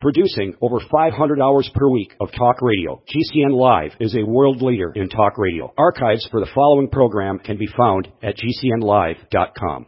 Producing over 500 hours per week of talk radio, GCN Live is a world leader in talk radio. Archives for the following program can be found at GCNlive.com.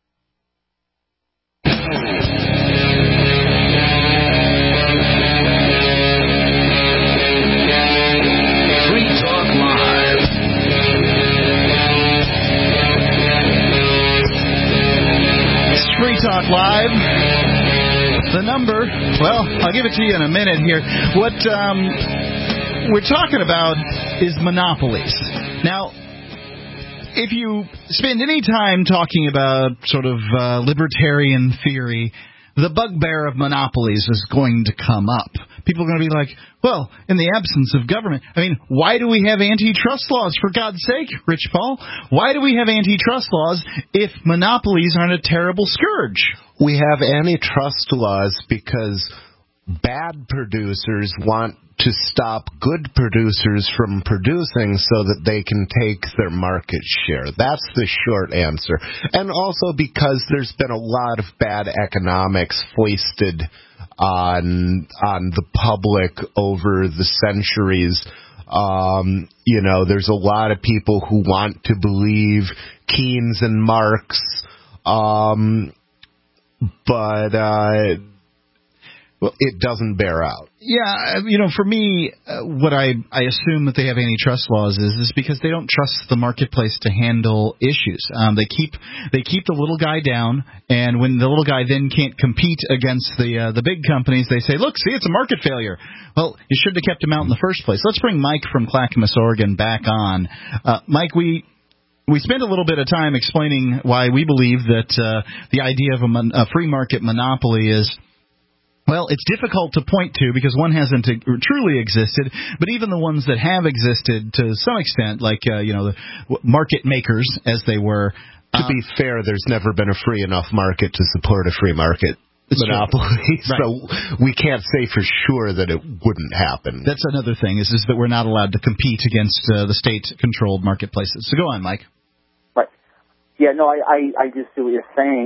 Free Talk Live. The number, well, I'll give it to you in a minute here. What we're talking about is monopolies. Now, if you spend any time talking about sort of libertarian theory, the bugbear of monopolies is going to come up. People are going to be like, well, in the absence of government, I mean, why do we have antitrust laws, for God's sake, Rich Paul? Why do we have antitrust laws if monopolies aren't a terrible scourge? We have antitrust laws because bad producers want to stop good producers from producing so that they can take their market share. That's the short answer. And also because there's been a lot of bad economics foisted on the public over the centuries. There's a lot of people who want to believe Keynes and Marx, but it doesn't bear out. Yeah, for me, what I assume that they have antitrust laws is because they don't trust the marketplace to handle issues. They keep the little guy down, and when the little guy then can't compete against the big companies, they say, look, see, it's a market failure. Well, you should have kept him out in the first place. Let's bring Mike from Clackamas, Oregon, back on. Mike, we spent a little bit of time explaining why we believe that the idea of a free market monopoly is, well, it's difficult to point to because one hasn't truly existed, but even the ones that have existed to some extent, like, the market makers, as they were. To be fair, there's never been a free enough market to support a free market monopoly, so we can't say for sure that it wouldn't happen. That's another thing, is that we're not allowed to compete against the state-controlled marketplaces. So go on, Mike. Right. Yeah, no, I just see what you're saying.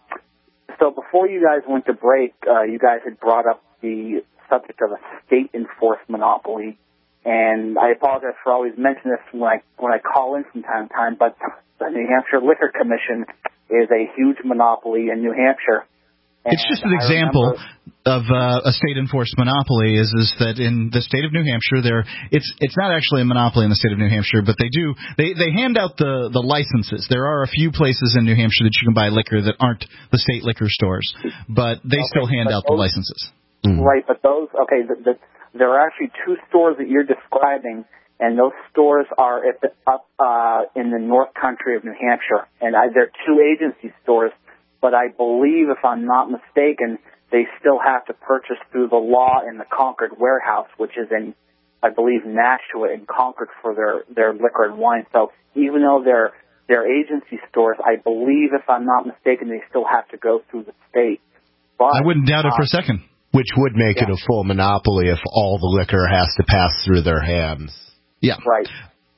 So before you guys went to break, you guys had brought up the subject of a state-enforced monopoly, and I apologize for always mentioning this when I call in from time to time, but the New Hampshire Liquor Commission is a huge monopoly in New Hampshire. It's just an example of a state-enforced monopoly is that in the state of New Hampshire, it's not actually a monopoly in the state of New Hampshire, but they hand out the licenses. There are a few places in New Hampshire that you can buy liquor that aren't the state liquor stores, but they still hand out the licenses. Right, but those, there are actually two stores that you're describing, and those stores are up in the North Country of New Hampshire, and they're two agency stores. But I believe, if I'm not mistaken, they still have to purchase through the law in the Concord warehouse, which is in, I believe, Nashua and Concord for their liquor and wine. So even though they're agency stores, I believe, if I'm not mistaken, they still have to go through the state. But I wouldn't doubt it for a second. Which would make it a full monopoly if all the liquor has to pass through their hands. Yeah. Right.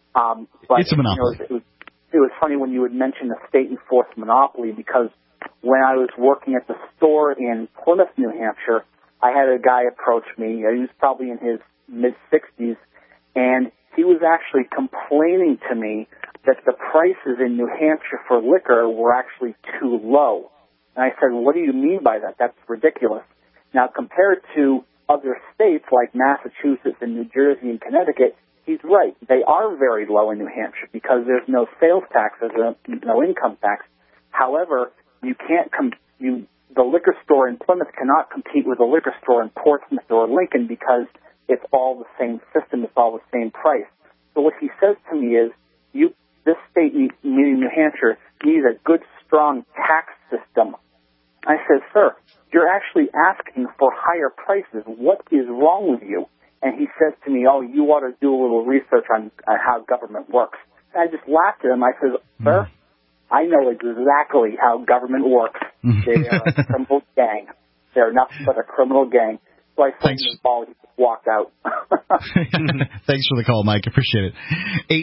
But, it's a monopoly. It was funny when you would mention the state-enforced monopoly, because when I was working at the store in Plymouth, New Hampshire, I had a guy approach me. He was probably in his mid-60s, and he was actually complaining to me that the prices in New Hampshire for liquor were actually too low. And I said, what do you mean by that? That's ridiculous. Now, compared to other states like Massachusetts and New Jersey and Connecticut, he's right. They are very low in New Hampshire because there's no sales tax, there's no income tax. However, you can't the liquor store in Plymouth cannot compete with the liquor store in Portsmouth or Lincoln because it's all the same system, it's all the same price. So what he says to me is, this state, meaning New Hampshire, needs a good, strong tax system. I said, sir, you're actually asking for higher prices. What is wrong with you? And he says to me, oh, you ought to do a little research on how government works. And I just laughed at him. I said, sir, I know exactly how government works. They are a criminal gang. They're nothing but a criminal gang. So I phoned the ball and just walked out. Thanks for the call, Mike. Appreciate it.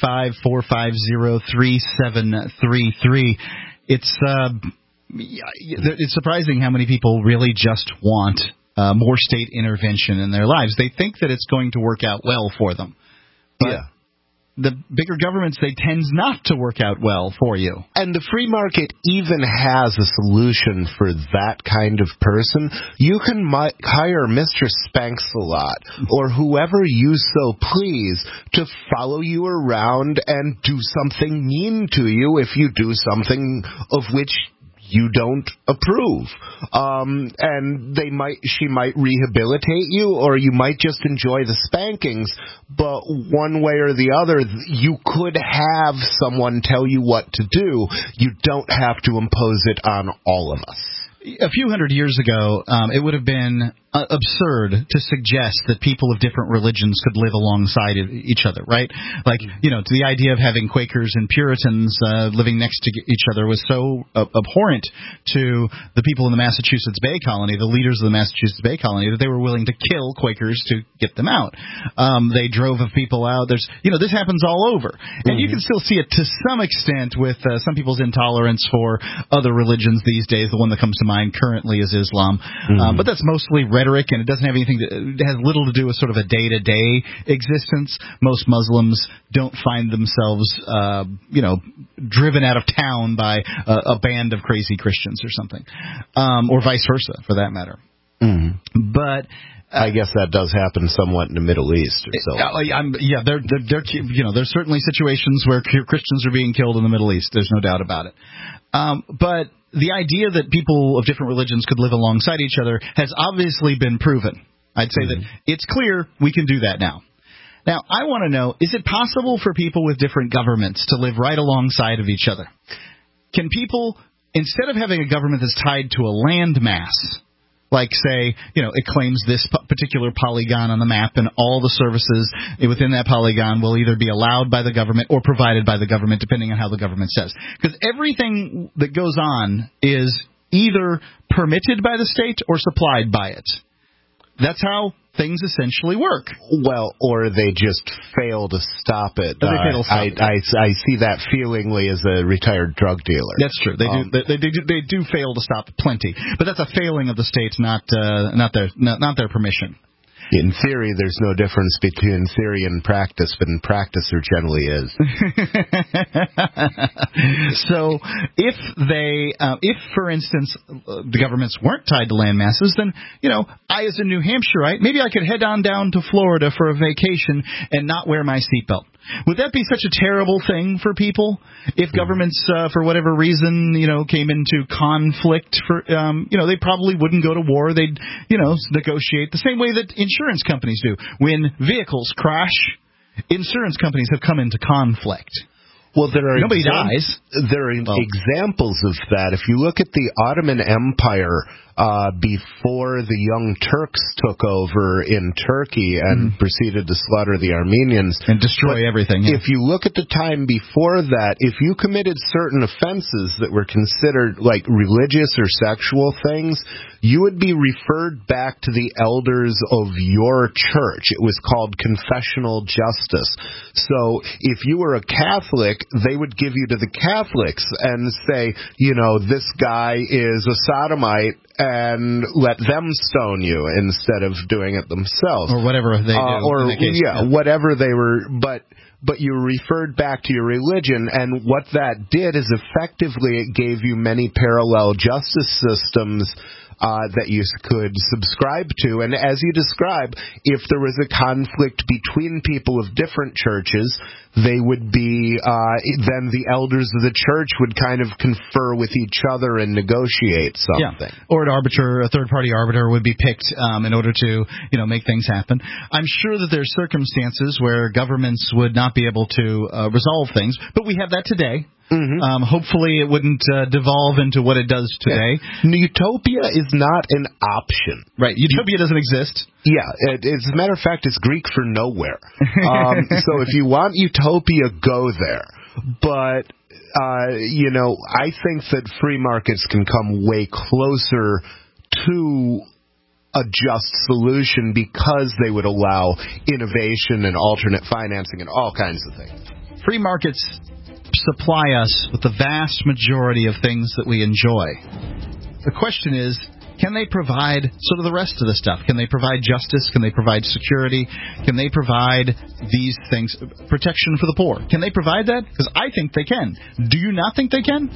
855-450-3733. It's surprising how many people really just want more state intervention in their lives. They think that it's going to work out well for them. But the bigger governments, they tend not to work out well for you. And the free market even has a solution for that kind of person. You can hire Mr. Spanks-a-Lot or whoever you so please to follow you around and do something mean to you if you do something of which you don't approve. And she might rehabilitate you, or you might just enjoy the spankings, but one way or the other, you could have someone tell you what to do. You don't have to impose it on all of us. A few hundred years ago, it would have been absurd to suggest that people of different religions could live alongside each other, right? Like, the idea of having Quakers and Puritans living next to each other was so abhorrent to the people in the Massachusetts Bay Colony, the leaders of the Massachusetts Bay Colony, that they were willing to kill Quakers to get them out. They drove people out. This happens all over. And you can still see it to some extent with some people's intolerance for other religions these days. The one that comes to mind currently is Islam. But that's mostly rhetoric, and it doesn't have anything it has little to do with sort of a day-to-day existence. Most Muslims don't find themselves, driven out of town by a band of crazy Christians or something, or vice versa, for that matter. But I guess that does happen somewhat in the Middle East or so. There's certainly situations where Christians are being killed in the Middle East. There's no doubt about it. But the idea that people of different religions could live alongside each other has obviously been proven. I'd say that it's clear we can do that now. Now, I want to know, is it possible for people with different governments to live right alongside of each other? Can people, instead of having a government that's tied to a land mass, like, say, it claims this particular polygon on the map, and all the services within that polygon will either be allowed by the government or provided by the government, depending on how the government says. Because everything that goes on is either permitted by the state or supplied by it. That's how things essentially work. Well, or they just fail to stop it. I see that feelingly as a retired drug dealer. That's true. They do fail to stop plenty, but that's a failing of the state, not their permission. In theory, there's no difference between theory and practice, but in practice there generally is. So if, for instance, the governments weren't tied to land masses, then, I as a New Hampshireite, maybe I could head on down to Florida for a vacation and not wear my seatbelt. Would that be such a terrible thing for people if governments, for whatever reason, came into conflict? They probably wouldn't go to war. They'd, negotiate the same way that insurance companies do. When vehicles crash, insurance companies have come into conflict. Well, nobody dies. There are examples of that. If you look at the Ottoman Empire before the Young Turks took over in Turkey and proceeded to slaughter the Armenians. And destroy everything. Yeah. If you look at the time before that, if you committed certain offenses that were considered like religious or sexual things, you would be referred back to the elders of your church. It was called confessional justice. So if you were a Catholic, they would give you to the Catholics and say, this guy is a sodomite, and let them stone you instead of doing it themselves. Or whatever they do. Whatever they were. But you referred back to your religion, and what that did is effectively it gave you many parallel justice systems that you could subscribe to. And as you describe, if there was a conflict between people of different churches, they would be, then the elders of the church would kind of confer with each other and negotiate something. Yeah. Or a third-party arbiter would be picked in order to, make things happen. I'm sure that there's circumstances where governments would not be able to resolve things, but we have that today. Hopefully it wouldn't devolve into what it does today. Yeah. Utopia is not an option. Right. Utopia doesn't exist. Yeah. As a matter of fact, it's Greek for nowhere. So if you want utopia, go there. But, I think that free markets can come way closer to a just solution because they would allow innovation and alternate financing and all kinds of things. Free markets supply us with the vast majority of things that we enjoy. The question is Can they provide sort of the rest of the stuff? Can they provide justice? Can they provide security? Can they provide these things, protection for the poor? Can they provide that? Because I think they can. Do you not think they can?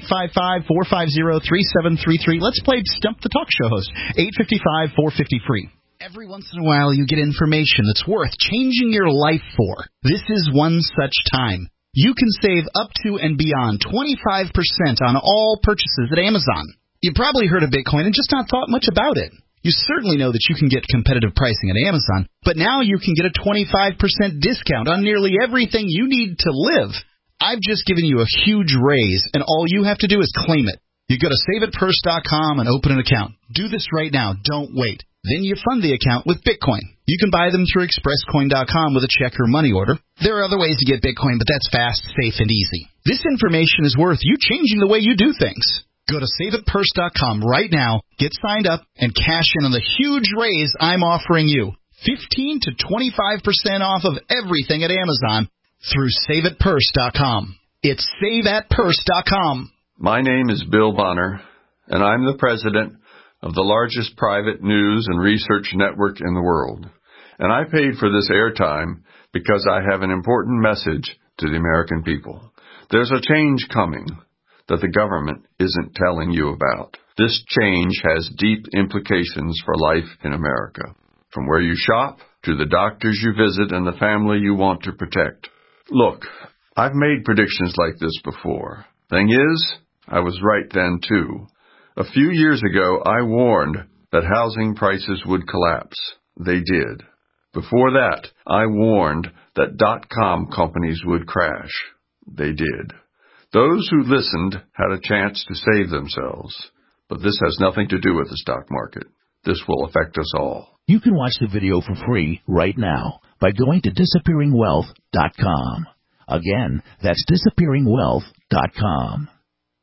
855-450-3733. Let's play Stump the Talk Show host. 855-450-FREE. Every once in a while you get information that's worth changing your life for. This is one such time. You can save up to and beyond 25% on all purchases at Amazon. You probably heard of Bitcoin and just not thought much about it. You certainly know that you can get competitive pricing at Amazon, but now you can get a 25% discount on nearly everything you need to live. I've just given you a huge raise, and all you have to do is claim it. You go to SaveItPurse.com and open an account. Do this right now. Don't wait. Then you fund the account with Bitcoin. You can buy them through ExpressCoin.com with a check or money order. There are other ways to get Bitcoin, but that's fast, safe, and easy. This information is worth you changing the way you do things. Go to SaveItPurse.com right now, get signed up, and cash in on the huge raise I'm offering you. 15 to 25% off of everything at Amazon through SaveItPurse.com. It's SaveAtPurse.com. My name is Bill Bonner, and I'm the president of the largest private news and research network in the world. And I paid for this airtime because I have an important message to the American people. There's a change coming that the government isn't telling you about. This change has deep implications for life in America, from where you shop to the doctors you visit and the family you want to protect. Look, I've made predictions like this before. Thing is, I was right then too. A few years ago, I warned that housing prices would collapse. They did. Before that, I warned that .com companies would crash. They did. Those who listened had a chance to save themselves. But this has nothing to do with the stock market. This will affect us all. You can watch the video for free right now by going to disappearingwealth.com. Again, that's disappearingwealth.com.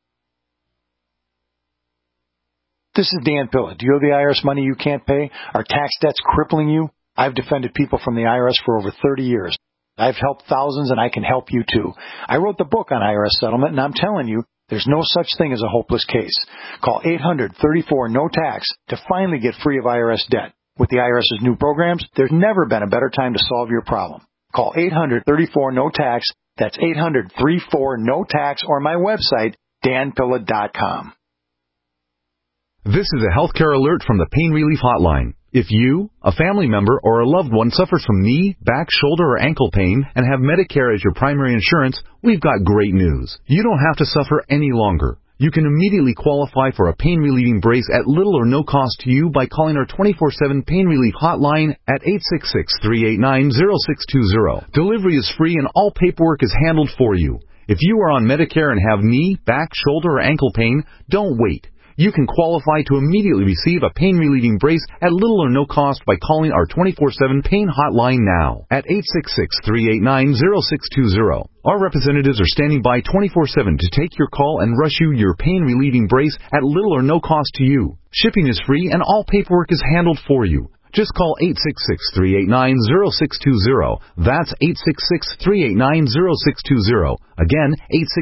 This is Dan Pilla. Do you owe the IRS money you can't pay? Are tax debts crippling you? I've defended people from the IRS for over 30 years. I've helped thousands, and I can help you too. I wrote the book on IRS settlement, and I'm telling you, there's no such thing as a hopeless case. Call 800-34-NO-TAX to finally get free of IRS debt. With the IRS's new programs, there's never been a better time to solve your problem. Call 800-34-NO-TAX. That's 800-34-NO-TAX, or my website, danpilla.com. This is a healthcare alert from the Pain Relief Hotline. If you, a family member, or a loved one suffers from knee, back, shoulder, or ankle pain and have Medicare as your primary insurance, we've got great news. You don't have to suffer any longer. You can immediately qualify for a pain-relieving brace at little or no cost to you by calling our 24/7 Pain Relief Hotline at 866-389-0620. Delivery is free and all paperwork is handled for you. If you are on Medicare and have knee, back, shoulder, or ankle pain, don't wait. You can qualify to immediately receive a pain-relieving brace at little or no cost by calling our 24/7 Pain Hotline now at 866-389-0620. Our representatives are standing by 24/7 to take your call and rush you your pain-relieving brace at little or no cost to you. Shipping is free and all paperwork is handled for you. Just call 866-389-0620. That's 866-389-0620. Again,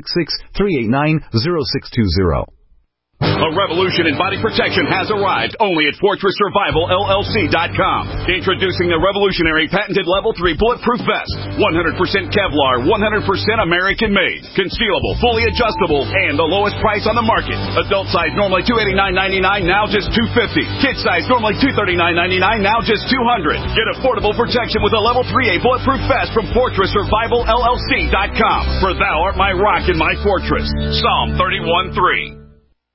866-389-0620. A revolution in body protection has arrived only at FortressSurvivalLLC.com. Introducing the revolutionary patented Level 3 Bulletproof Vest. 100% Kevlar, 100% American-made. Concealable, fully adjustable, and the lowest price on the market. Adult size normally $289.99, now just $250. Kid size normally $239.99, now just $200. Get affordable protection with a Level 3A Bulletproof Vest from FortressSurvivalLLC.com. For thou art my rock and my fortress. Psalm 31:3.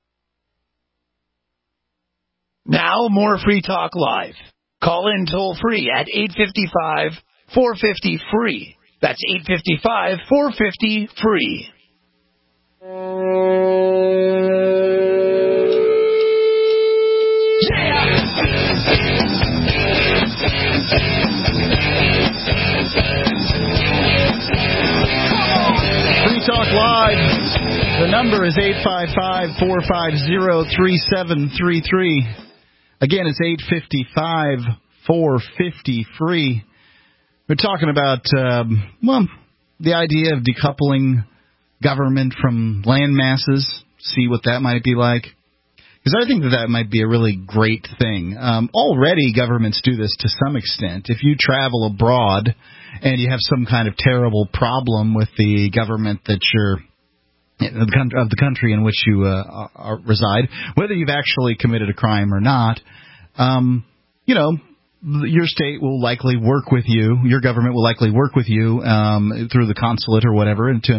Now, more Free Talk Live. Call in toll-free at 855-450-FREE. That's 855-450-FREE. Free Talk Live. The number is 855-450-3733. Again, it's 855-450-FREE. We're talking about, the idea of decoupling government from land masses, see what that might be like. Because I think that might be a really great thing. Already governments do this to some extent. If you travel abroad and you have some kind of terrible problem with the government that you're of the country in which you reside, whether you've actually committed a crime or not, your state will likely work with you. Your government will likely work with you through the consulate or whatever, and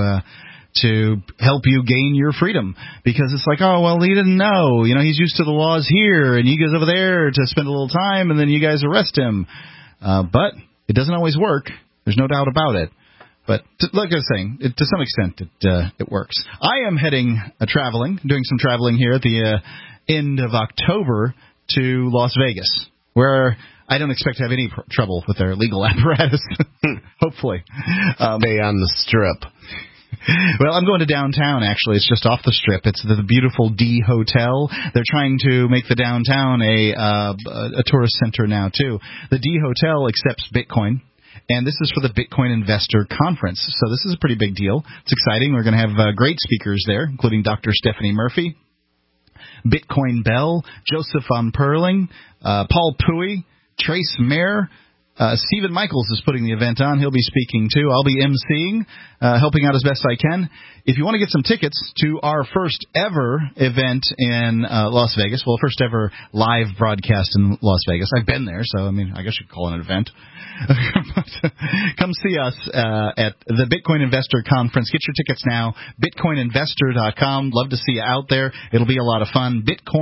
to help you gain your freedom. Because it's like, oh, well, he didn't know. He's used to the laws here, and he goes over there to spend a little time, and then you guys arrest him. But it doesn't always work. There's no doubt about it. But like I was saying, to some extent, it works. I am doing some traveling here at the end of October to Las Vegas, where I don't expect to have any trouble with their legal apparatus, hopefully. Stay on the Strip. Well, I'm going to downtown, actually. It's just off the Strip. It's the beautiful D Hotel. They're trying to make the downtown a tourist center now, too. The D Hotel accepts Bitcoin. And this is for the Bitcoin Investor Conference. So this is a pretty big deal. It's exciting. We're going to have great speakers there, including Dr. Stephanie Murphy, Bitcoin Bell, Joseph von Perling, Paul Pui, Trace Mayer. Stephen Michaels is putting the event on. He'll be speaking, too. I'll be emceeing, helping out as best I can. If you want to get some tickets to our first ever event in Las Vegas, well, first ever live broadcast in Las Vegas. I've been there, so, I guess you could call it an event. Come see us at the Bitcoin Investor Conference. Get your tickets now, bitcoininvestor.com. Love to see you out there. It'll be a lot of fun.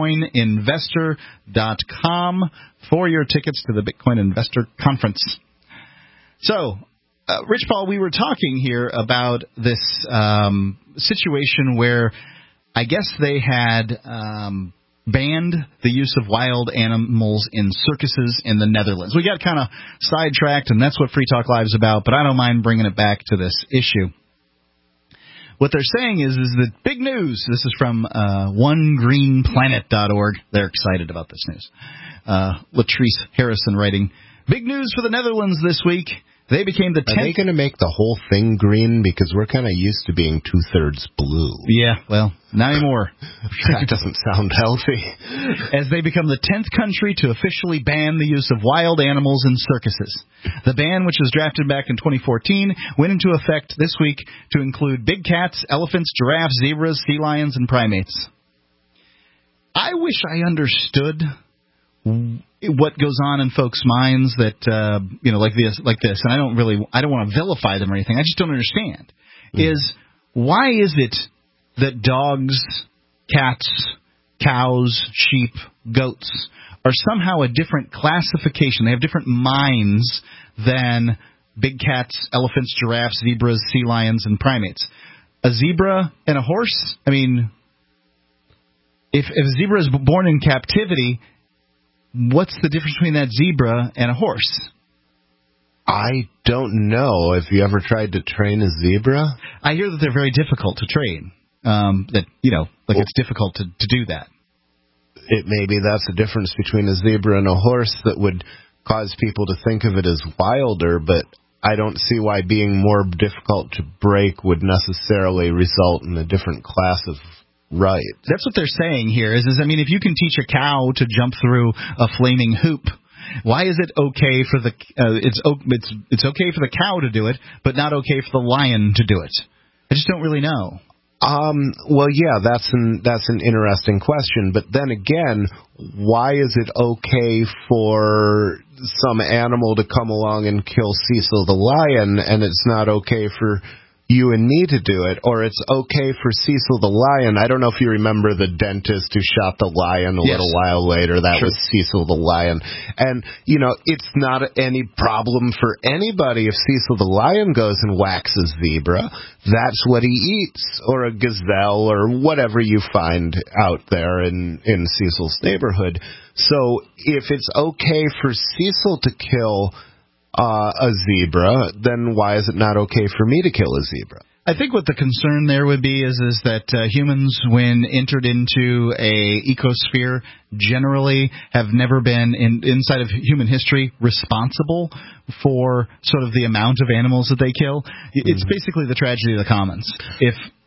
bitcoininvestor.com for your tickets to the Bitcoin Investor Conference. So, Rich Paul, we were talking here about this situation where I guess they had banned the use of wild animals in circuses in the Netherlands. We got kind of sidetracked, and that's what Free Talk Live is about, but I don't mind bringing it back to this issue. What they're saying is that big news. This is from OneGreenPlanet.org. They're excited about this news. Latrice Harrison writing, big news for the Netherlands this week. They became the 10th. Are they going to make the whole thing green? Because we're kind of used to being 2/3 blue. Yeah, well, not anymore. That doesn't sound healthy. As they become the 10th country to officially ban the use of wild animals in circuses. The ban, which was drafted back in 2014, went into effect this week to include big cats, elephants, giraffes, zebras, sea lions, and primates. I wish I understood what goes on in folks' minds that like this, and I don't want to vilify them or anything. I just don't understand. Is why is it that dogs, cats, cows, sheep, goats are somehow a different classification? They have different minds than big cats, elephants, giraffes, zebras, sea lions, and primates. A zebra and a horse. If a zebra is born in captivity, what's the difference between that zebra and a horse? I don't know. Have you ever tried to train a zebra? I hear that they're very difficult to train. It's difficult to do that. Maybe that's the difference between a zebra and a horse that would cause people to think of it as wilder, but I don't see why being more difficult to break would necessarily result in a different class of right. That's what they're saying here. Is if you can teach a cow to jump through a flaming hoop, why is it okay for the it's okay for the cow to do it, but not okay for the lion to do it? I just don't really know. Well, yeah, that's an interesting question. But then again, why is it okay for some animal to come along and kill Cecil the lion, and it's not okay for you and me to do it, or it's okay for Cecil the lion? I don't know if you remember the dentist who shot the lion a little while later. That was Cecil the lion. And, it's not any problem for anybody if Cecil the lion goes and whacks a zebra. That's what he eats, or a gazelle, or whatever you find out there in Cecil's neighborhood. So if it's okay for Cecil to kill a zebra, then why is it not okay for me to kill a zebra? I think what the concern there would be is that humans, when entered into a ecosphere, generally have never been, inside of human history, responsible for sort of the amount of animals that they kill. It's basically the tragedy of the commons. If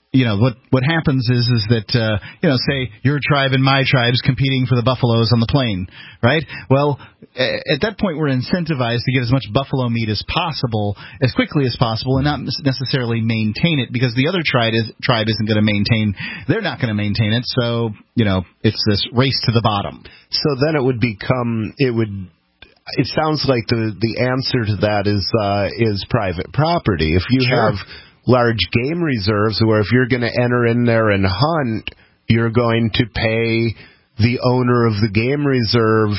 what happens is that say your tribe and my tribe's competing for the buffaloes on the plain, right? Well, at that point we're incentivized to get as much buffalo meat as possible, as quickly as possible, and not necessarily maintain it, because the other tribe isn't going to maintain. They're not going to maintain it, so it's this race to the bottom. So then it would become It sounds like the answer to that is private property. If you have large game reserves, where if you're going to enter in there and hunt, you're going to pay the owner of the game reserve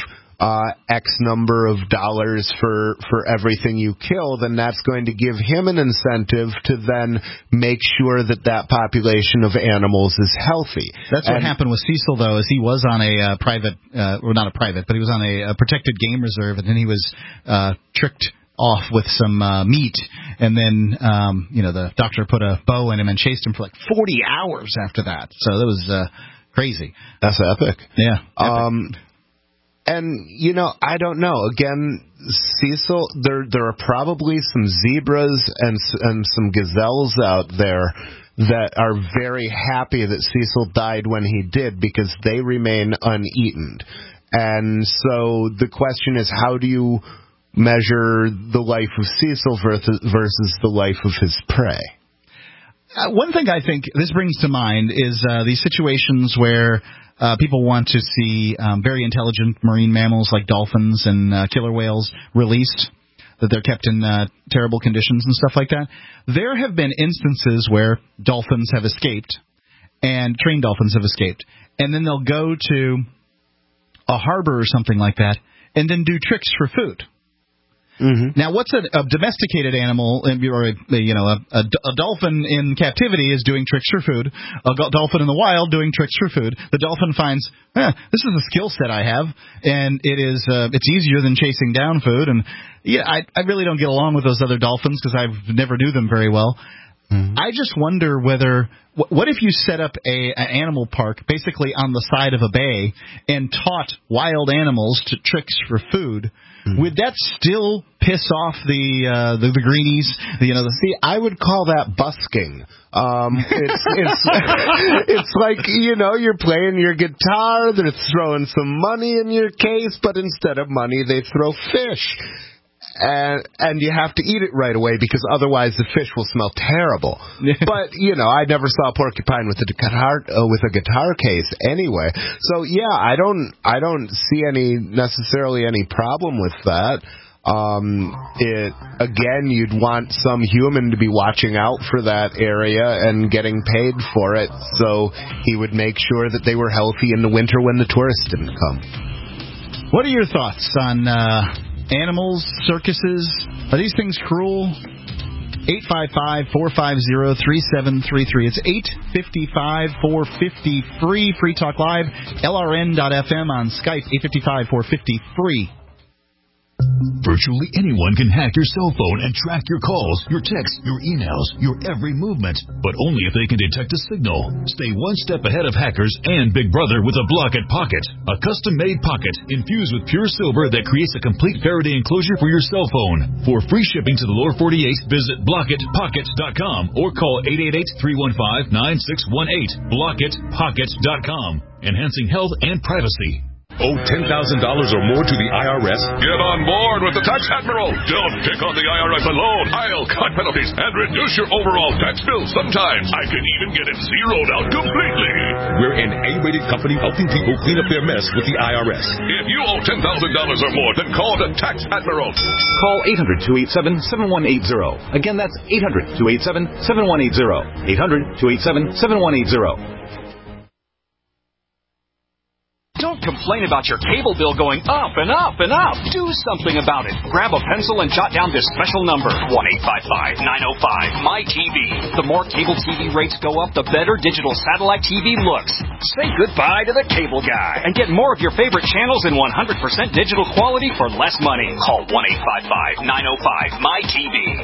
X number of dollars for everything you kill, then that's going to give him an incentive to then make sure that population of animals is healthy. That's what happened with Cecil, though, is he was on a private, well, not a private, but he was on a protected game reserve, and then he was tricked off with some meat, and then the doctor put a bow in him and chased him for like 40 hours after that. So that was crazy. That's epic. Yeah. Epic. And I don't know. Again, Cecil, there are probably some zebras and some gazelles out there that are very happy that Cecil died when he did, because they remain uneaten. And so the question is, how do you measure the life of Cecil versus the life of his prey? One thing I think this brings to mind is these situations where people want to see very intelligent marine mammals like dolphins and killer whales released, that they're kept in terrible conditions and stuff like that. There have been instances where dolphins have escaped, and trained dolphins have escaped, and then they'll go to a harbor or something like that and then do tricks for food. Mm-hmm. Now, what's a domesticated animal, or a dolphin in captivity is doing tricks for food. A dolphin in the wild doing tricks for food. The dolphin finds, this is a skill set I have, and it's easier than chasing down food. And I really don't get along with those other dolphins because I never knew them very well. Mm-hmm. I just wonder what if you set up an animal park basically on the side of a bay and taught wild animals to tricks for food? Mm-hmm. Would that still piss off the greenies? See, I would call that busking. It's like, you're playing your guitar, they're throwing some money in your case, but instead of money, they throw fish. And you have to eat it right away, because otherwise the fish will smell terrible. But I never saw a porcupine with a guitar case anyway. So yeah, I don't see necessarily any problem with that. Again, you'd want some human to be watching out for that area and getting paid for it, so he would make sure that they were healthy in the winter when the tourists didn't come. What are your thoughts on animals, circuses? Are these things cruel? 855-450-3733. It's 855-450-FREE. Free Talk Live. LRN.FM on Skype. 855-450-FREE. Virtually anyone can hack your cell phone and track your calls, your texts, your emails, your every movement, but only if they can detect a signal. Stay one step ahead of hackers and Big Brother with a Blockit Pocket, a custom-made pocket infused with pure silver that creates a complete Faraday enclosure for your cell phone. For free shipping to the lower 48, visit BlockitPockets.com or call 888-315-9618. BlockitPockets.com, enhancing health and privacy. Owe $10,000 or more to the IRS? Get on board with the Tax Admiral. Don't pick on the IRS alone. I'll cut penalties and reduce your overall tax bill. Sometimes I can even get it zeroed out completely. We're an A-rated company helping people clean up their mess with the IRS. If you owe $10,000 or more, then call the Tax Admiral. Call 800-287-7180. Again, that's 800-287-7180. 800-287-7180. Don't complain about your cable bill going up and up and up. Do something about it. Grab a pencil and jot down this special number, 1-855-905-MY-TV. The more cable TV rates go up, the better digital satellite TV looks. Say goodbye to the cable guy and get more of your favorite channels in 100% digital quality for less money. Call 1-855-905-MY-TV.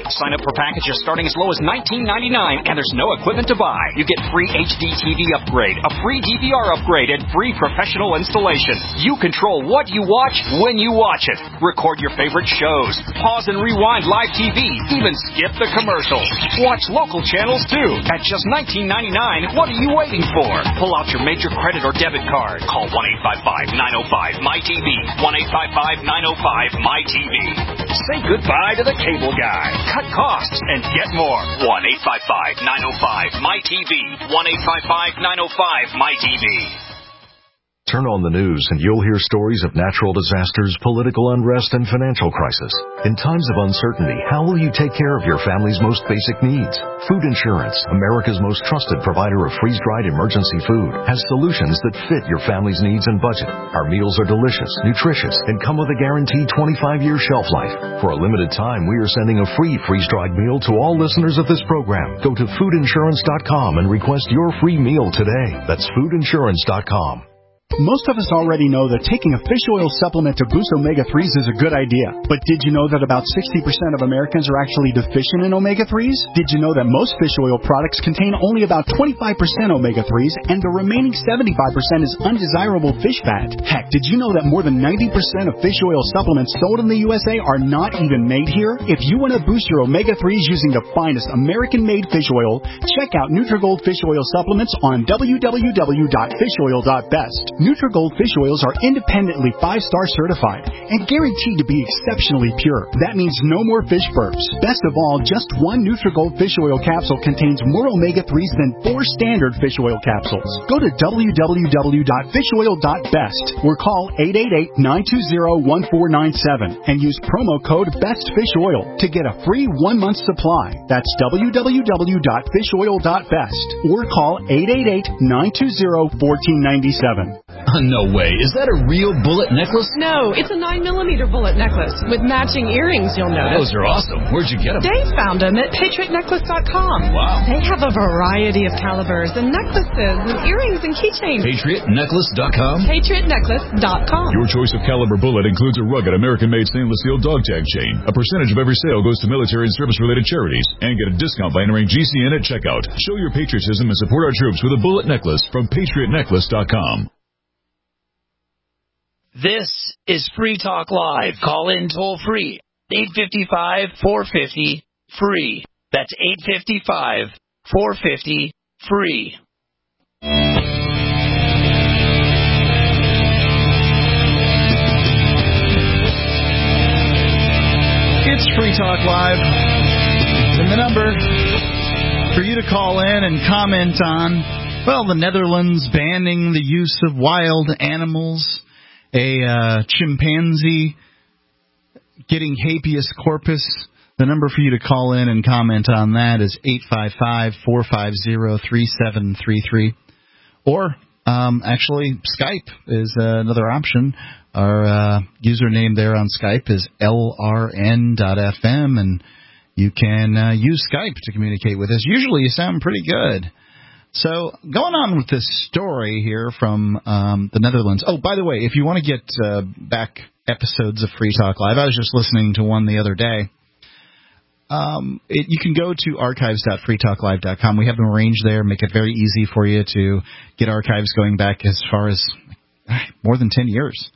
Sign up for packages starting as low as $19.99, and there's no equipment to buy. You get free HD TV upgrade, a free DVR upgrade, and free professional installation. You control what you watch when you watch it. Record your favorite shows, pause and rewind live TV, even skip the commercials. Watch local channels too. At just $19.99, what are you waiting for? Pull out your major credit or debit card. Call 1-855-905-MyTV. 1-855-905-MyTV. Say goodbye to the cable guy. Cut costs and get more. 1-855-905-MyTV. 1-855-905-MyTV. Turn on the news and you'll hear stories of natural disasters, political unrest, and financial crisis. In times of uncertainty, how will you take care of your family's most basic needs? Food Insurance, America's most trusted provider of freeze-dried emergency food, has solutions that fit your family's needs and budget. Our meals are delicious, nutritious, and come with a guaranteed 25-year shelf life. For a limited time, we are sending a free freeze-dried meal to all listeners of this program. Go to foodinsurance.com and request your free meal today. That's foodinsurance.com. Most of us already know that taking a fish oil supplement to boost omega-3s is a good idea. But did you know that about 60% of Americans are actually deficient in omega-3s? Did you know that most fish oil products contain only about 25% omega-3s and the remaining 75% is undesirable fish fat? Heck, did you know that more than 90% of fish oil supplements sold in the USA are not even made here? If you want to boost your omega-3s using the finest American-made fish oil, check out Nutrigold fish oil supplements on www.fishoil.best. Nutrigold fish oils are independently 5-star certified and guaranteed to be exceptionally pure. That means no more fish burps. Best of all, just one Nutrigold fish oil capsule contains more omega-3s than 4 standard fish oil capsules. Go to www.fishoil.best or call 888-920-1497 and use promo code BESTFISHOIL to get a free 1-month supply. That's www.fishoil.best or call 888-920-1497. No way. Is that a real bullet necklace? No, it's a 9mm bullet necklace with matching earrings, you'll notice. Those are awesome. Where'd you get them? Dave found them at PatriotNecklace.com. Wow. They have a variety of calibers and necklaces and earrings and keychains. PatriotNecklace.com? PatriotNecklace.com. Your choice of caliber bullet includes a rugged American-made stainless steel dog tag chain. A percentage of every sale goes to military and service-related charities. And get a discount by entering GCN at checkout. Show your patriotism and support our troops with a bullet necklace from PatriotNecklace.com. This is Free Talk Live. Call in toll free. 855-450-FREE. That's 855-450-FREE. It's Free Talk Live. And the number for you to call in and comment on, well, the Netherlands banning the use of wild animals. A chimpanzee getting habeas corpus. The number for you to call in and comment on that is 855-450-3733. Or, actually, Skype is another option. Our username there on Skype is lrn.fm, and you can use Skype to communicate with us. Usually you sound pretty good. So, going on with this story here from the Netherlands. Oh, by the way, if you want to get back episodes of Free Talk Live, I was just listening to one the other day. You can go to archives.freetalklive.com. We have them arranged there, make it very easy for you to get archives going back as far as more than 10 years.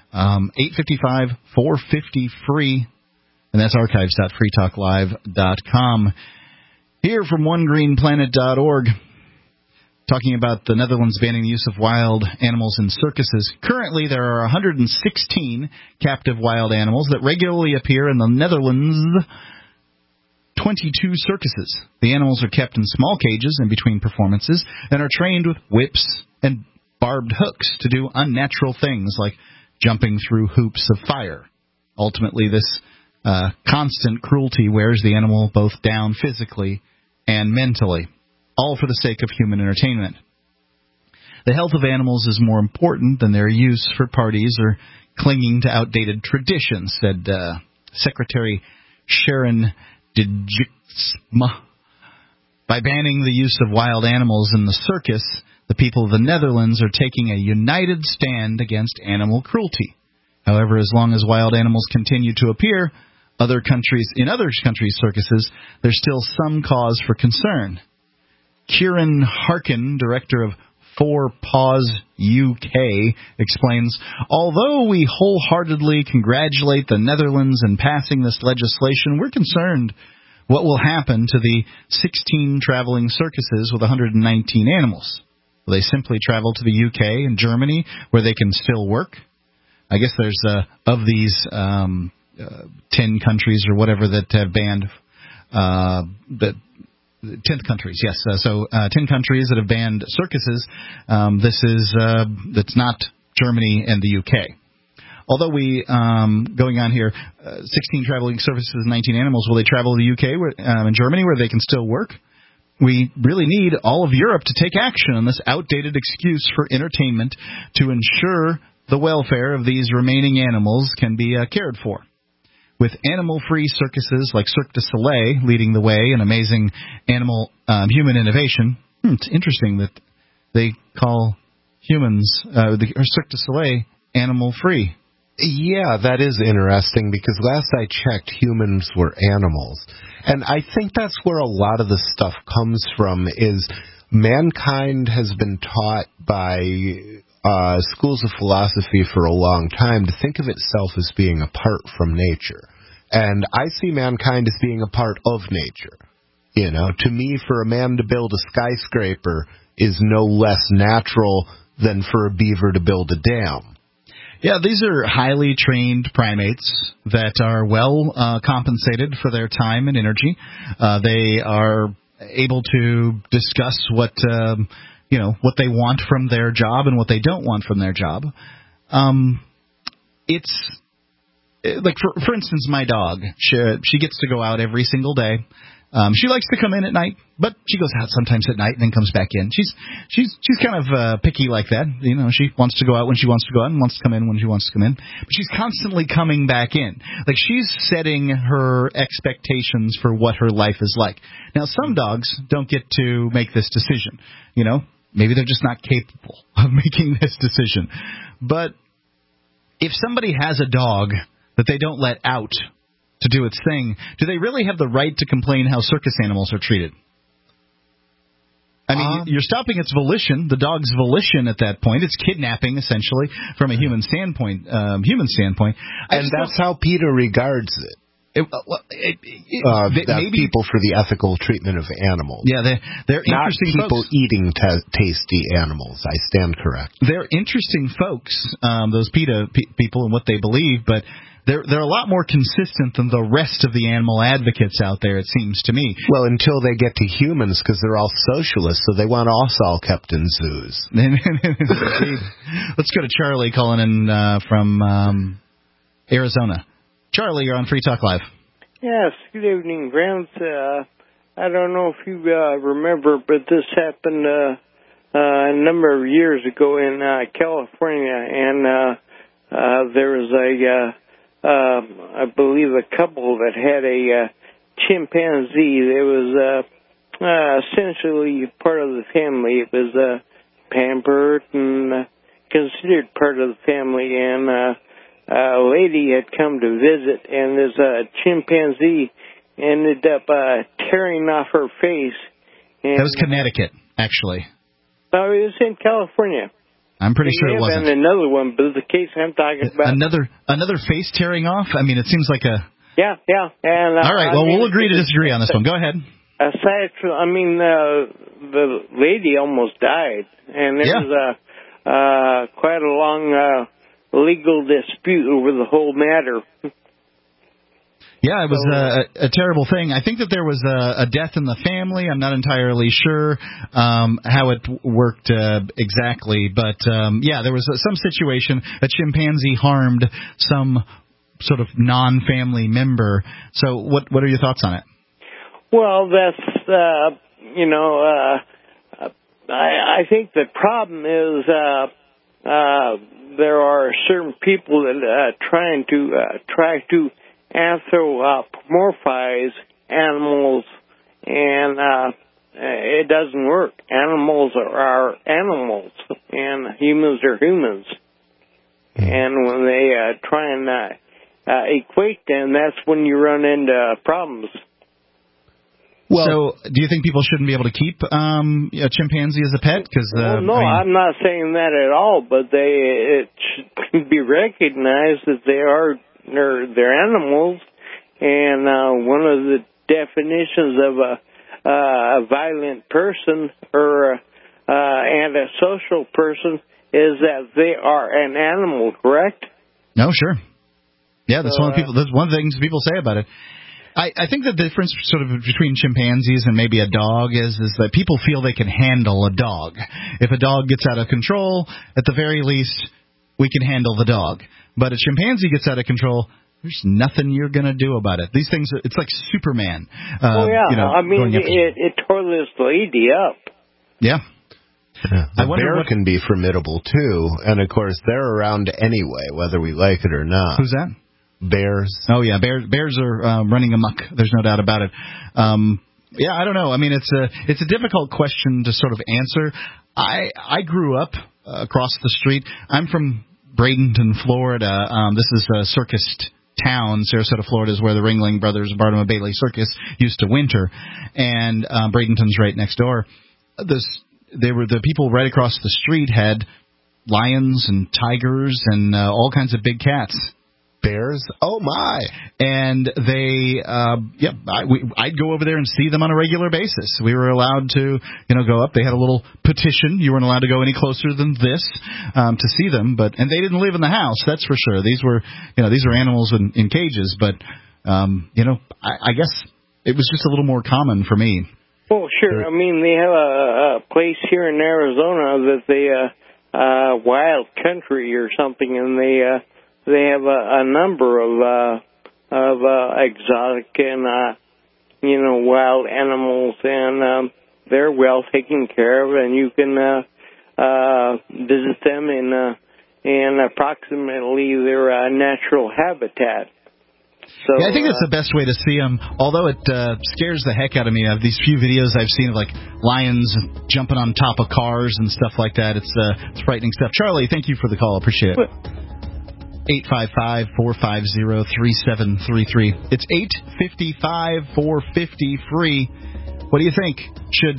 855-450-FREE, and that's archives.freetalklive.com. Here from OneGreenPlanet.org. Talking about the Netherlands banning the use of wild animals in circuses. Currently, there are 116 captive wild animals that regularly appear in the Netherlands' 22 circuses. The animals are kept in small cages in between performances and are trained with whips and barbed hooks to do unnatural things like jumping through hoops of fire. Ultimately, this constant cruelty wears the animal both down physically and mentally, all for the sake of human entertainment. The health of animals is more important than their use for parties or clinging to outdated traditions, said Secretary Sharon de Dijksma. By banning the use of wild animals in the circus, the people of the Netherlands are taking a united stand against animal cruelty. However, as long as wild animals continue to appear, other countries circuses, there's still some cause for concern. Kieran Harkin, director of Four Paws UK, explains, although we wholeheartedly congratulate the Netherlands in passing this legislation, we're concerned what will happen to the 16 traveling circuses with 119 animals. Will they simply travel to the UK and Germany where they can still work? I guess there's, of these 10 countries or whatever that have banned, 10 countries, yes. 10 countries that have banned circuses. That's not Germany and the UK. Although going on here, 16 traveling circuses, 19 animals, will they travel to the UK and Germany where they can still work? We really need all of Europe to take action on this outdated excuse for entertainment to ensure the welfare of these remaining animals can be cared for. With animal-free circuses like Cirque du Soleil leading the way in amazing human innovation, it's interesting that they call humans, Cirque du Soleil, animal-free. Yeah, that is interesting because last I checked, humans were animals. And I think that's where a lot of the stuff comes from is mankind has been taught by schools of philosophy for a long time to think of itself as being apart from nature. And I see mankind as being a part of nature. You know, to me, for a man to build a skyscraper is no less natural than for a beaver to build a dam. Yeah, these are highly trained primates that are well compensated for their time and energy. They are able to discuss what they want from their job and what they don't want from their job. It's like, for instance, my dog. She gets to go out every single day. She likes to come in at night, but she goes out sometimes at night and then comes back in. She's kind of picky like that. You know, she wants to go out when she wants to go out and wants to come in when she wants to come in. But she's constantly coming back in. Like, she's setting her expectations for what her life is like. Now, some dogs don't get to make this decision. You know, maybe they're just not capable of making this decision. But if somebody has a dog that they don't let out to do its thing, do they really have the right to complain how circus animals are treated? I mean, you're stopping its volition, the dog's volition at that point. It's kidnapping, essentially, from a human standpoint. And that's how PETA regards it. Maybe people for the ethical treatment of animals. Yeah, they're interesting not people folks. Eating tasty animals. I stand correct. They're interesting folks, those PETA people, and what they believe, but they're a lot more consistent than the rest of the animal advocates out there, it seems to me. Well, until they get to humans, because they're all socialists, so they want us all kept in zoos. Let's go to Charlie calling in from Arizona. Charlie, you're on Free Talk Live. Yes, good evening, friends. I don't know if you remember, but this happened a number of years ago in California, and there was I believe a couple that had a chimpanzee that was essentially part of the family. It was pampered and considered part of the family, and a lady had come to visit, and this chimpanzee ended up tearing off her face. And that was Connecticut, actually. No, it was in California. I'm pretty sure it wasn't. And another one, but the case I'm talking about. Another face tearing off? I mean, it seems like a... Yeah. And, all right, well, we'll agree to disagree on this one. Go ahead. Aside from, the lady almost died, and there was quite a long legal dispute over the whole matter. Yeah, it was a terrible thing. I think that there was a death in the family. I'm not entirely sure how it worked exactly. But, there was some situation. A chimpanzee harmed some sort of non-family member. So what are your thoughts on it? Well, that's, I think the problem is there are certain people that try to anthropomorphize animals, and it doesn't work. Animals are animals, and humans are humans. And when they try and equate, then that's when you run into problems. Well, so, do you think people shouldn't be able to keep a chimpanzee as a pet? No, I'm not saying that at all. But it should be recognized that they're animals, and one of the definitions of a violent person or and a social person is that they are an animal. Correct? No, sure. Yeah, that's one of the things people say about it. I think the difference sort of between chimpanzees and maybe a dog is that people feel they can handle a dog. If a dog gets out of control, at the very least, we can handle the dog. But a chimpanzee gets out of control, there's nothing you're going to do about it. These things, it's like Superman. It tore this lady up. Yeah. The bear can be formidable, too. And, of course, they're around anyway, whether we like it or not. Who's that? Bears. Oh, yeah. Bears are running amok. There's no doubt about it. Yeah, I don't know. I mean, it's a difficult question to sort of answer. I grew up across the street. I'm from Bradenton, Florida. This is a circus town. Sarasota, Florida is where the Ringling Brothers Barnum Bailey Circus used to winter. And Bradenton's right next door. The people right across the street had lions and tigers and all kinds of big cats. Bears? Oh, my. And I'd go over there and see them on a regular basis. We were allowed to, go up. They had a little petition. You weren't allowed to go any closer than this to see them. And they didn't live in the house, that's for sure. These were animals in cages. But, I guess it was just a little more common for me. Well, sure. I mean, they have a place here in Arizona that they Wild Country or something, and they have a number of exotic and wild animals, and they're well taken care of, and you can visit them in approximately their natural habitat. So, yeah, I think that's the best way to see them, although it scares the heck out of me. Of these few videos I've seen of, like, lions jumping on top of cars and stuff like that. It's frightening stuff. Charlie, thank you for the call. Appreciate it. 855-450-3733. It's 855-450-FREE. What do you think? Should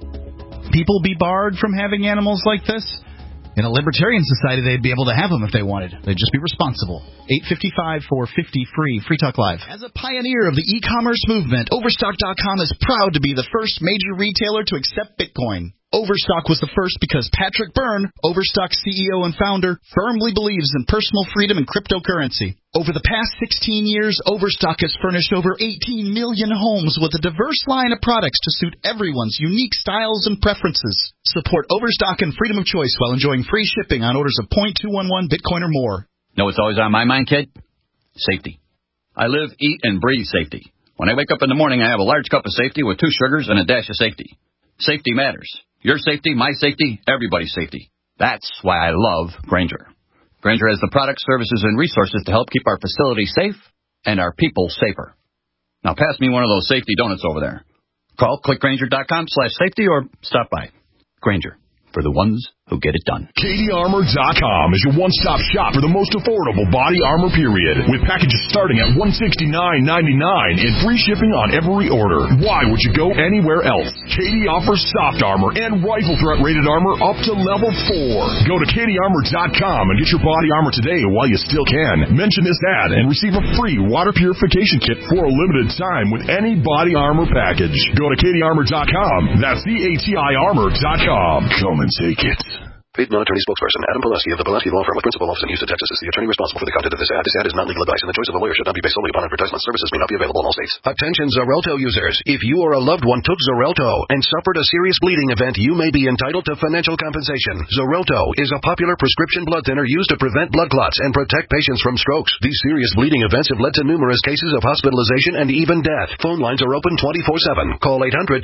people be barred from having animals like this? In a libertarian society, they'd be able to have them if they wanted. They'd just be responsible. 855-450-FREE. Free Talk Live. As a pioneer of the e-commerce movement, Overstock.com is proud to be the first major retailer to accept Bitcoin. Overstock was the first because Patrick Byrne, Overstock CEO and founder, firmly believes in personal freedom and cryptocurrency. Over the past 16 years, Overstock has furnished over 18 million homes with a diverse line of products to suit everyone's unique styles and preferences. Support Overstock and freedom of choice while enjoying free shipping on orders of 0.211 Bitcoin or more. Know what's always on my mind, kid? Safety. I live, eat, and breathe safety. When I wake up in the morning, I have a large cup of safety with 2 sugars and a dash of safety. Safety matters. Your safety, my safety, everybody's safety. That's why I love Grainger. Grainger has the products, services, and resources to help keep our facilities safe and our people safer. Now pass me one of those safety donuts over there. Call clickgrainger.com/safety or stop by. Grainger, for the ones who get it done. KDArmor.com is your one-stop shop for the most affordable body armor period, with packages starting at $169.99 and free shipping on every order. Why would you go anywhere else? KD offers soft armor and rifle threat rated armor up to level 4. Go to KDArmor.com and get your body armor today while you still can. Mention this ad and receive a free water purification kit for a limited time with any body armor package. Go to KDArmor.com. That's CATI Armor.com. Come and take it. Paid non-attorney spokesperson Adam Pileski of the Pileski Law Firm with principal office in Houston, Texas is the attorney responsible for the content of this ad. This ad is not legal advice, and the choice of a lawyer should not be based solely upon advertisement. Services may not be available in all states. Attention Xarelto users. If you or a loved one took Xarelto and suffered a serious bleeding event, you may be entitled to financial compensation. Xarelto is a popular prescription blood thinner used to prevent blood clots and protect patients from strokes. These serious bleeding events have led to numerous cases of hospitalization and even death. Phone lines are open 24/7. Call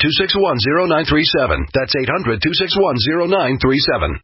800-261-0937. That's 800-261-0937.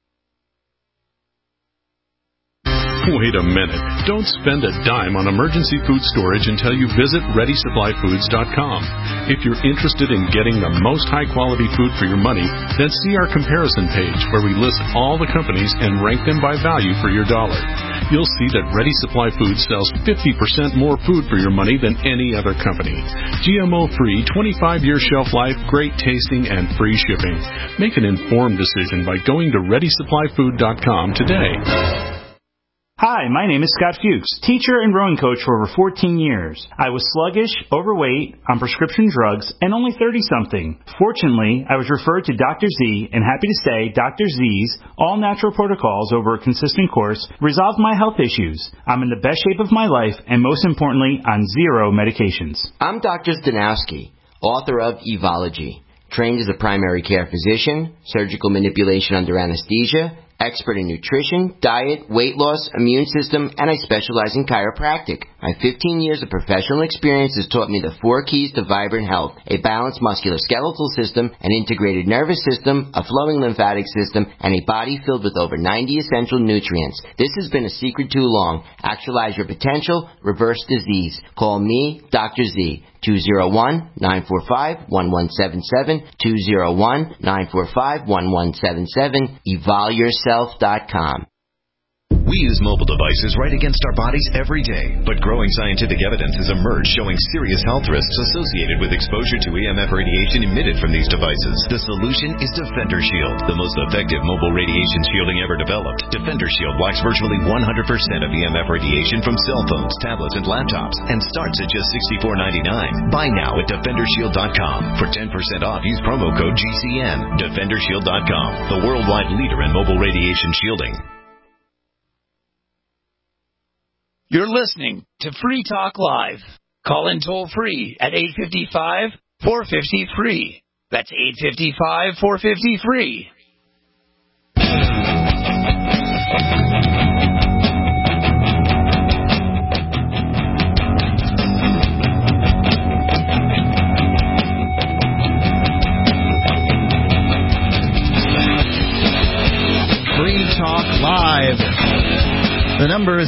Wait a minute. Don't spend a dime on emergency food storage until you visit ReadySupplyFoods.com. If you're interested in getting the most high-quality food for your money, then see our comparison page where we list all the companies and rank them by value for your dollar. you'll see that Ready Supply Foods sells 50% more food for your money than any other company. GMO-free, 25-year shelf life, great tasting, and free shipping. Make an informed decision by going to ReadySupplyFood.com today. Hi, my name is Scott Fuchs, teacher and rowing coach for over 14 years. I was sluggish, overweight, on prescription drugs, and only 30-something. Fortunately, I was referred to Dr. Z, and happy to say Dr. Z's all-natural protocols over a consistent course resolved my health issues. I'm in the best shape of my life, and most importantly, on 0 medications. I'm Dr. Stanowski, author of Evology, trained as a primary care physician, surgical manipulation under anesthesia, expert in nutrition, diet, weight loss, immune system, and I specialize in chiropractic. My 15 years of professional experience has taught me the 4 keys to vibrant health: a balanced musculoskeletal system, an integrated nervous system, a flowing lymphatic system, and a body filled with over 90 essential nutrients. This has been a secret too long. Actualize your potential, reverse disease. Call me, Dr. Z. 201-945-1177, 201-945-1177, evolveyourself.com. We use mobile devices right against our bodies every day, but growing scientific evidence has emerged showing serious health risks associated with exposure to EMF radiation emitted from these devices. The solution is Defender Shield, the most effective mobile radiation shielding ever developed. Defender Shield blocks virtually 100% of EMF radiation from cell phones, tablets, and laptops, and starts at just $64.99. Buy now at DefenderShield.com. For 10% off, use promo code GCN. DefenderShield.com, the worldwide leader in mobile radiation shielding. You're listening to Free Talk Live. Call in toll free at 855-450-FREE. That's 855-450-FREE. Free Talk Live. The number is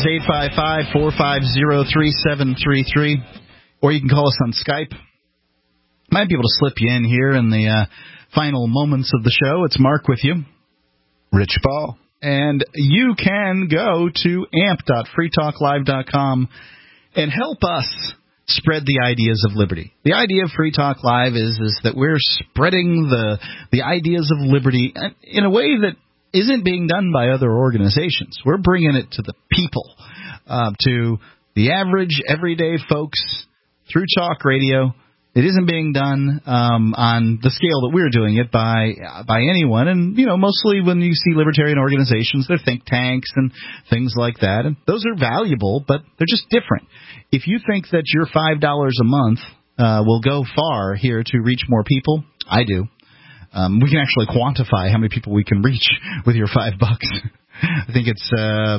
855-450-3733, or you can call us on Skype. Might be able to slip you in here in the final moments of the show. It's Mark with you. Rich Ball. And you can go to amp.freetalklive.com and help us spread the ideas of liberty. The idea of Free Talk Live is that we're spreading the ideas of liberty in a way that isn't being done by other organizations. We're bringing it to the people, to the average, everyday folks through talk radio. It isn't being done on the scale that we're doing it by anyone. And, you know, mostly when you see libertarian organizations, they're think tanks and things like that. And those are valuable, but they're just different. If you think that your $5 a month will go far here to reach more people, I do. We can actually quantify how many people we can reach with your $5. I think it's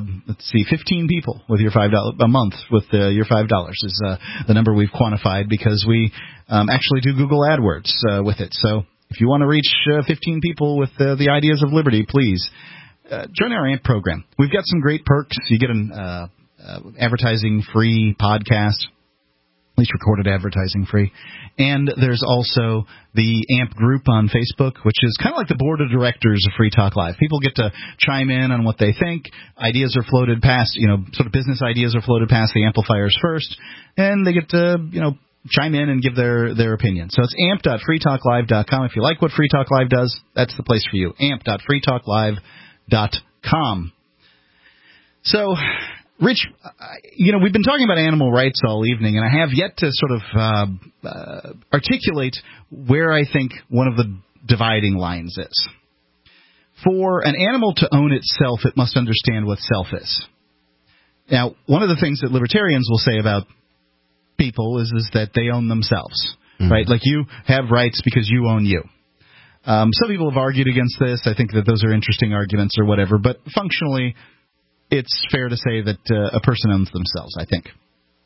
15 people with your $5 a month with your $5 is the number we've quantified because we actually do Google AdWords with it. So if you want to reach 15 people with the ideas of liberty, please join our AMP program. We've got some great perks. You get an advertising-free podcast. At least recorded advertising free. And there's also the AMP group on Facebook, which is kind of like the board of directors of Free Talk Live. People get to chime in on what they think. Ideas are floated past, sort of business ideas are floated past the amplifiers first. And they get to, chime in and give their opinion. So it's amp.freetalklive.com. If you like what Free Talk Live does, that's the place for you. amp.freetalklive.com. So, Rich, we've been talking about animal rights all evening, and I have yet to sort of articulate where I think one of the dividing lines is. For an animal to own itself, it must understand what self is. Now, one of the things that libertarians will say about people is that they own themselves, right? Like you have rights because you own you. Some people have argued against this. I think that those are interesting arguments or whatever, but functionally, it's fair to say that a person owns themselves, I think.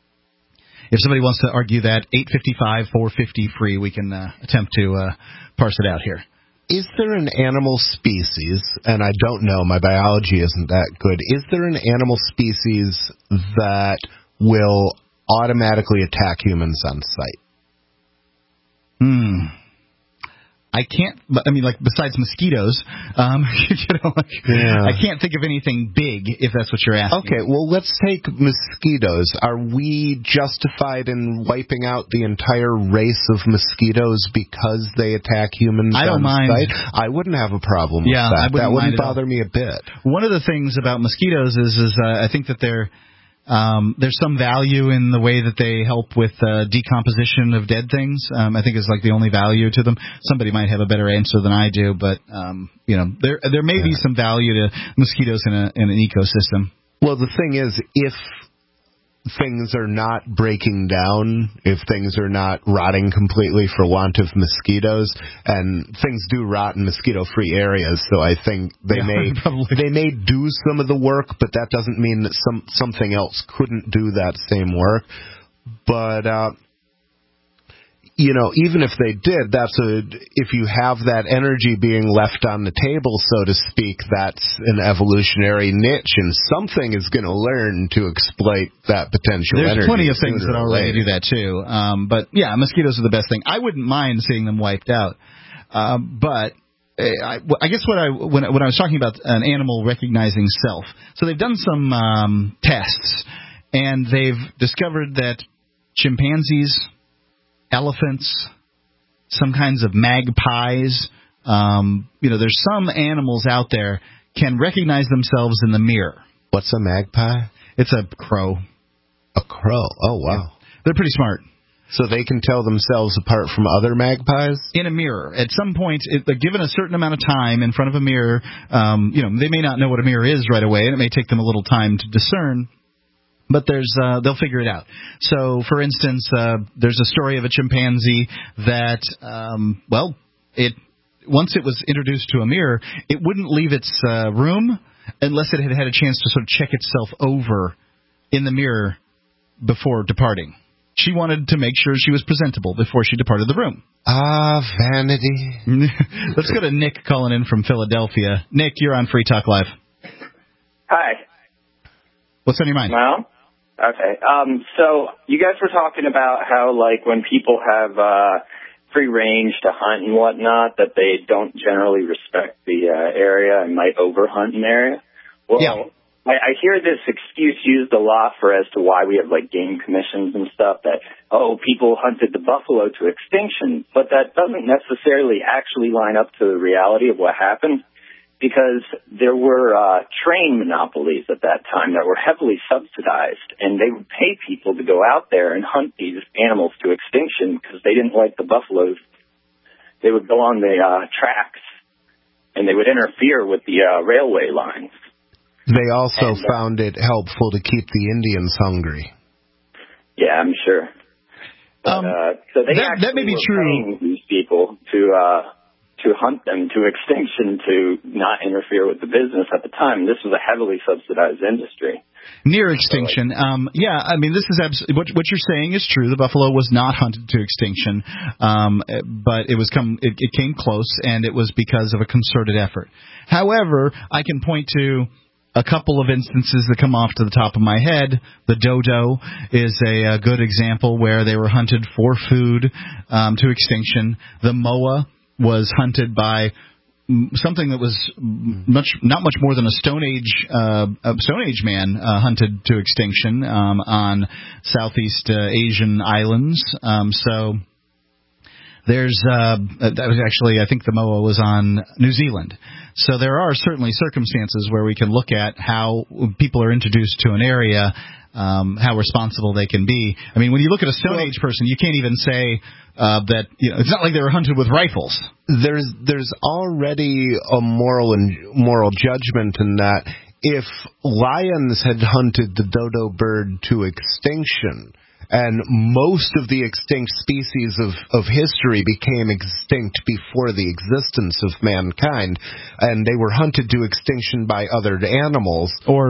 If somebody wants to argue that, 855-450-FREE, we can attempt to parse it out here. Is there an animal species, and I don't know, my biology isn't that good, is there an animal species that will automatically attack humans on sight? I can't. I mean, like besides mosquitoes, I can't think of anything big. If that's what you're asking. Okay, well, let's take mosquitoes. Are we justified in wiping out the entire race of mosquitoes because they attack humans? I don't mind. Site? I wouldn't have a problem with that. That wouldn't bother me a bit. One of the things about mosquitoes is I think that there's some value in the way that they help with decomposition of dead things. I think is like the only value to them. Somebody might have a better answer than I do, but there may be some value to mosquitoes in an ecosystem. Well, the thing is, if things are not breaking down, if things are not rotting completely for want of mosquitoes, and things do rot in mosquito-free areas, so I think they may do some of the work, but that doesn't mean that something else couldn't do that same work. But even if they did, if you have that energy being left on the table, so to speak, that's an evolutionary niche, and something is going to learn to exploit that potential energy. There's plenty of things that already do that too. But yeah, mosquitoes are the best thing. I wouldn't mind seeing them wiped out. But I guess when I was talking about an animal recognizing self, so they've done some tests, and they've discovered that chimpanzees, elephants, some kinds of magpies, there's some animals out there can recognize themselves in the mirror. What's a magpie? It's a crow. A crow? Oh, wow. Yeah. They're pretty smart. So they can tell themselves apart from other magpies? In a mirror. At some point, given a certain amount of time in front of a mirror, they may not know what a mirror is right away, and it may take them a little time to discern. But they'll figure it out. So, for instance, there's a story of a chimpanzee that, once it was introduced to a mirror, it wouldn't leave its room unless it had a chance to sort of check itself over in the mirror before departing. She wanted to make sure she was presentable before she departed the room. Ah, vanity. Let's go to Nick calling in from Philadelphia. Nick, you're on Free Talk Live. Hi. What's on your mind? Well, okay. So you guys were talking about how, like, when people have free range to hunt and whatnot, that they don't generally respect the area and might overhunt an area. Well, yeah. I hear this excuse used a lot for as to why we have, like, game commissions and stuff that, people hunted the buffalo to extinction, but that doesn't necessarily actually line up to the reality of what happened. Because there were train monopolies at that time that were heavily subsidized, and they would pay people to go out there and hunt these animals to extinction because they didn't like the buffaloes. They would go on the tracks, and they would interfere with the railway lines. They also found it helpful to keep the Indians hungry. Yeah, I'm sure. But, so they that may be true. These people to hunt them to extinction to not interfere with the business at the time. This was a heavily subsidized industry. Near extinction. This is what you're saying is true. The buffalo was not hunted to extinction, but it came close, and it was because of a concerted effort. However, I can point to a couple of instances that come off to the top of my head. The dodo is a good example where they were hunted for food to extinction. The moa was hunted by something that was not much more than a Stone Age man hunted to extinction on Southeast Asian islands. So there's that was actually, I think the moa was on New Zealand. So there are certainly circumstances where we can look at how people are introduced to an area, how responsible they can be. I mean, when you look at a Stone Age person, you can't even say that it's not like they were hunted with rifles. There's already a moral judgment in that. If lions had hunted the dodo bird to extinction, and most of the extinct species of history became extinct before the existence of mankind, and they were hunted to extinction by other animals, or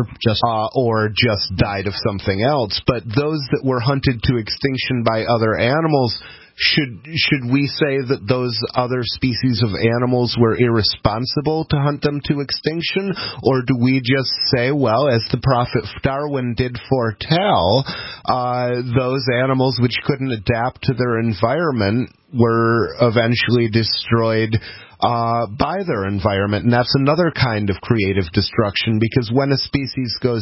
just died of something else. But those that were hunted to extinction by other animals should we say that those other species of animals were irresponsible to hunt them to extinction, or do we just say, well, as the prophet Darwin did foretell, those animals which couldn't adapt to their environment were eventually destroyed by their environment? And that's another kind of creative destruction, because when a species goes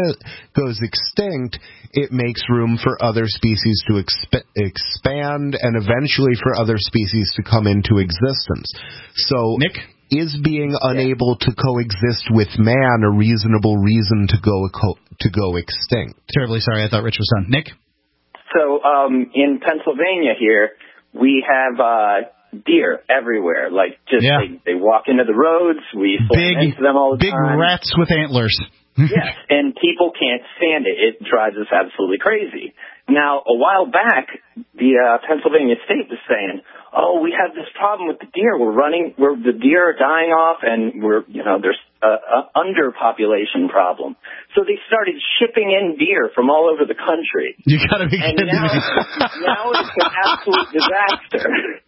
extinct, it makes room for other species to expand and eventually for other species to come into existence. So, Nick? Is being unable to coexist with man a reasonable reason to go extinct? Terribly sorry, I thought Rich was done. Nick? So, in Pennsylvania here, we have deer everywhere. Like, just they walk into the roads. We slam into them all the time. Big rats with antlers. Yes, and people can't stand it. It drives us absolutely crazy. Now, a while back, the Pennsylvania state was saying, "Oh, we have this problem with the deer. The deer are dying off, and there's a underpopulation problem." So they started shipping in deer from all over the country. You gotta be kidding me. Now it's an absolute disaster.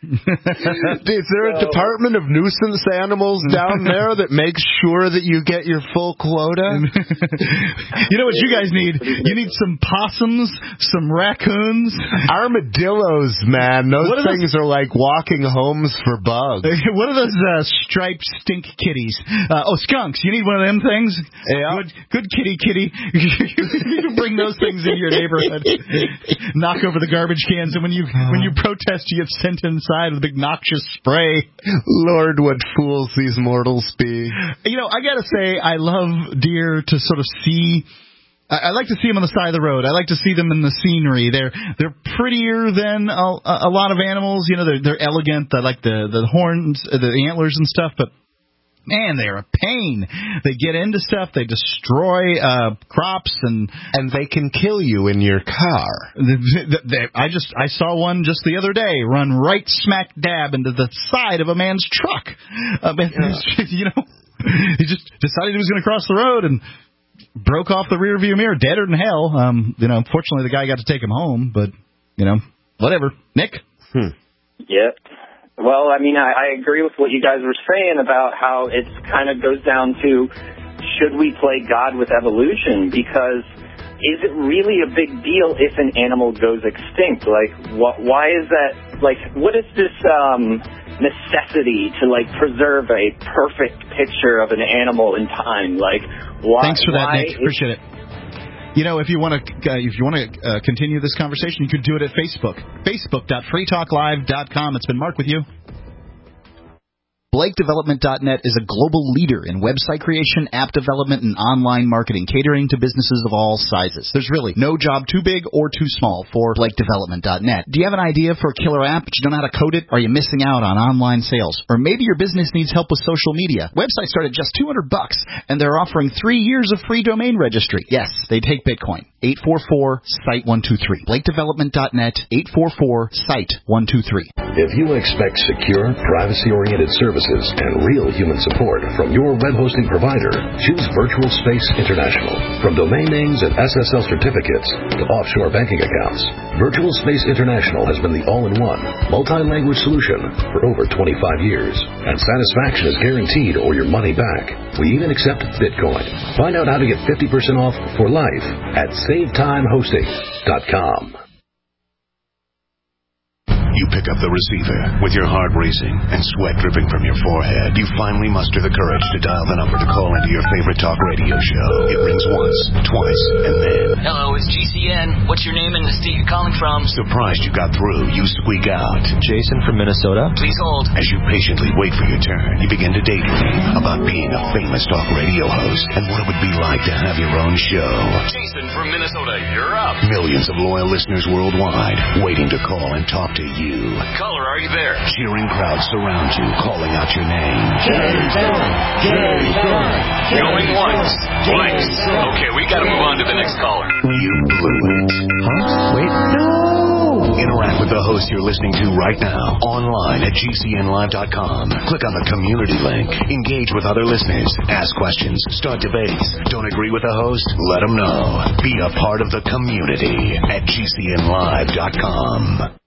Is there a Department of Nuisance Animals down there that makes sure that you get your full quota? You know what you guys need? You need some possums, some raccoons. Armadillos, man. Those things are like walking homes for bugs. What are those striped stink kitties? Skunks. You need one of them things? Yeah. Good kitty. You bring those things in your neighborhood. Knock over the garbage cans, and when you protest, you get sent inside with a big noxious spray. Lord, what fools these mortals be. I gotta say, I love deer to sort of see. I like to see them on the side of the road. I like to see them in the scenery. They're prettier than a lot of animals. They're elegant. I like the horns, the antlers and stuff, but man, they're a pain. They get into stuff. They destroy crops, and they can kill you in your car. I saw one just the other day run right smack dab into the side of a man's truck. He just decided he was going to cross the road and broke off the rear view mirror, deader than hell. Fortunately the guy got to take him home, but whatever. Nick? Yep. Well, I agree with what you guys were saying about how it kind of goes down to, should we play God with evolution? Because is it really a big deal if an animal goes extinct? Like, why is that? Like, what is this necessity to preserve a perfect picture of an animal in time? Like, why? Thanks for that, Nick. Appreciate it. If you want to continue this conversation, you could do it at Facebook. Facebook.freetalklive.com. It's been Mark with you. BlakeDevelopment.net is a global leader in website creation, app development, and online marketing, catering to businesses of all sizes. There's really no job too big or too small for BlakeDevelopment.net. Do you have an idea for a killer app, but you don't know how to code it? Are you missing out on online sales? Or maybe your business needs help with social media? Websites start at just $200, and they're offering 3 years of free domain registry. Yes, they take Bitcoin. 844-SITE-123. BlakeDevelopment.net, 844-SITE-123. If you expect secure, privacy-oriented services and real human support from your web hosting provider, choose Virtual Space International. From domain names and SSL certificates to offshore banking accounts, Virtual Space International has been the all-in-one, multi-language solution for over 25 years. And satisfaction is guaranteed or your money back. We even accept Bitcoin. Find out how to get 50% off for life at SaveTimeHosting.com. You pick up the receiver with your heart racing and sweat dripping from your forehead. You finally muster the courage to dial the number to call into your favorite talk radio show. It rings once, twice, and then... Hello, it's GCN. What's your name and the state you're calling from? Surprised you got through, you squeak out. Jason from Minnesota. Please hold. As you patiently wait for your turn, you begin to daydream about being a famous talk radio host and what it would be like to have your own show. Jason from Minnesota, you're up. Millions of loyal listeners worldwide waiting to call and talk to you. Caller, are you there? Cheering crowds surround you, calling out your name. Jason! Going once, twice. Okay, we gotta move on to the next caller. You blew it. Huh? Wait, no! Interact with the host you're listening to right now, online at GCNlive.com. Click on the community link. Engage with other listeners. Ask questions. Start debates. Don't agree with the host? Let them know. Be a part of the community at GCNlive.com.